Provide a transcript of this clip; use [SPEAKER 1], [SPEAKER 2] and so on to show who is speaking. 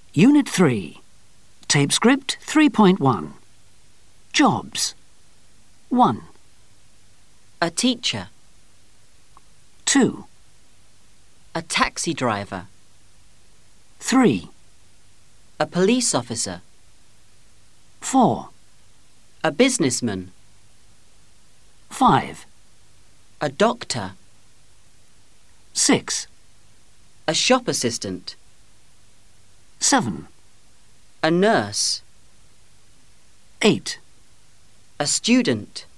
[SPEAKER 1] Unit 3. Tape script 3.1. Jobs. 1,
[SPEAKER 2] A teacher.
[SPEAKER 1] 2,
[SPEAKER 2] A taxi driver.
[SPEAKER 1] 3,
[SPEAKER 2] A police officer.
[SPEAKER 1] 4,
[SPEAKER 2] A businessman.
[SPEAKER 1] 5,
[SPEAKER 2] A doctor.
[SPEAKER 1] 6,
[SPEAKER 2] A shop assistant.
[SPEAKER 1] 7,
[SPEAKER 2] A nurse.
[SPEAKER 1] 8,
[SPEAKER 2] A student.